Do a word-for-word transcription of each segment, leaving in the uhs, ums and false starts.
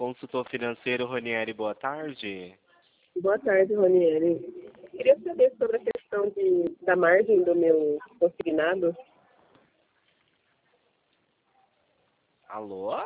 Consultor financeiro, Ronieri, boa tarde. Boa tarde, Ronieri. Queria saber sobre a questão de, da margem do meu consignado. Alô?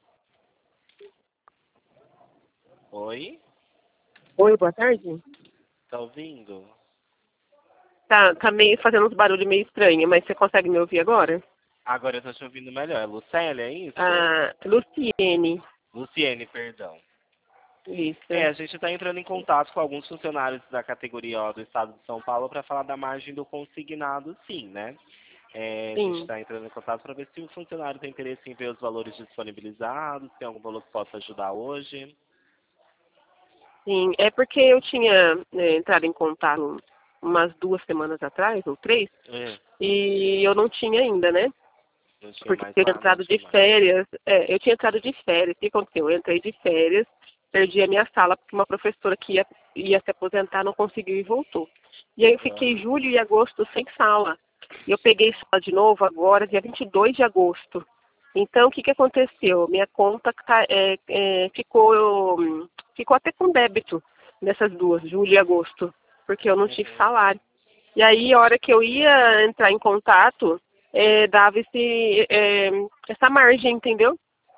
Oi? Oi, boa tarde. Tá ouvindo? Tá, tá meio fazendo uns barulhos meio estranhos, mas você consegue me ouvir agora? Agora eu tô te ouvindo melhor. Lucélia, é isso? Ah, Luciene. Luciene, perdão. Isso. É, a gente está entrando em contato com alguns funcionários da categoria O do Estado de São Paulo para falar da margem do consignado, sim, né? É, a gente Sim. está entrando em contato para ver se o funcionário tem interesse em ver os valores disponibilizados, se tem algum valor que possa ajudar hoje. Sim, é porque eu tinha né, entrado em contato umas duas semanas atrás, ou três, É, e eu não tinha ainda, né? não tinha Porque mais eu tinha nada, não entrado de tinha mais. férias. É, eu tinha entrado de férias. O que aconteceu? Eu entrei de férias, perdi a minha sala porque uma professora que ia, ia se aposentar não conseguiu e voltou. E aí eu fiquei Ah, julho e agosto sem sala. E eu peguei sala de novo agora, dia vinte e dois de agosto. Então, o que, que aconteceu? Minha conta tá, é, é, ficou, hum, ficou até com débito nessas duas, julho e agosto, porque eu não tive uhum. salário. E aí, a hora que eu ia entrar em contato, é, dava esse, é, essa margem, entendeu?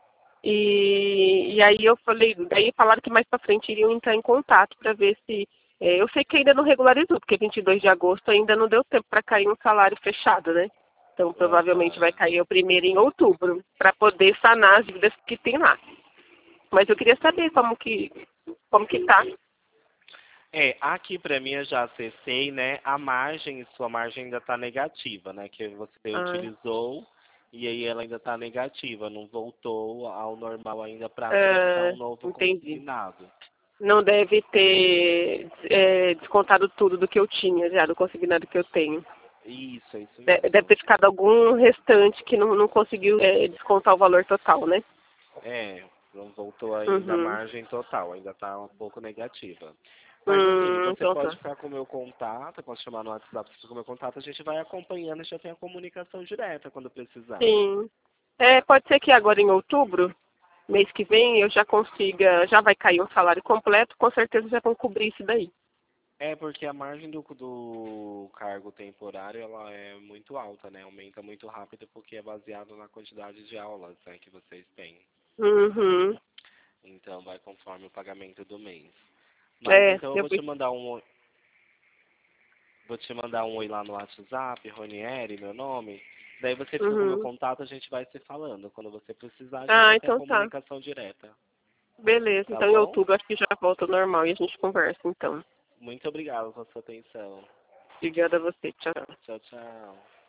E, e aí eu falei, daí falaram que mais pra frente iriam entrar em contato para ver se. É, eu sei que ainda não regularizou, porque vinte e dois de agosto ainda não deu tempo para cair um salário fechado, né? Então provavelmente vai Aham. cair o primeiro em outubro, para poder sanar as dívidas que tem lá. Mas eu queria saber como que, como que tá. É, aqui para mim eu já acessei, né? A margem, sua margem ainda está negativa, né? Que você Ah, utilizou e aí ela ainda está negativa, não voltou ao normal ainda para solicitar ah, um novo entendi. consignado. Não deve ter é, descontado tudo do que eu tinha já, do consignado que eu tenho. Isso, é isso De- Deve mesmo. ter ficado algum restante que não, não conseguiu é, descontar o valor total, né? É, não voltou ainda a Uhum. margem total, ainda está um pouco negativa. Mas assim, Hum, você então pode tá. ficar com o meu contato, eu posso chamar no WhatsApp com o meu contato, a gente vai acompanhando e já tem a comunicação direta quando precisar. Sim. É, pode ser que agora em outubro, mês que vem, eu já consiga, já vai cair um salário completo, com certeza já vão cobrir isso daí. É porque a margem do, do cargo temporário ela é muito alta, né? Aumenta muito rápido porque é baseado na quantidade de aulas, né, que vocês têm. Uhum. Então vai conforme o pagamento do mês. Mas É, então eu eu vou te vi. mandar um oi- vou te mandar um oi lá no WhatsApp, Ronieri, meu nome. Daí você fica com o meu Uhum. contato, a gente vai se falando. Quando você precisar, a gente Ah, vai ter a então tá. comunicação direta. Beleza. Tá Então em bom? outubro acho que já volta ao normal e a gente conversa, então. Muito obrigado pela sua atenção. Obrigada a você. Tchau. Tchau, tchau.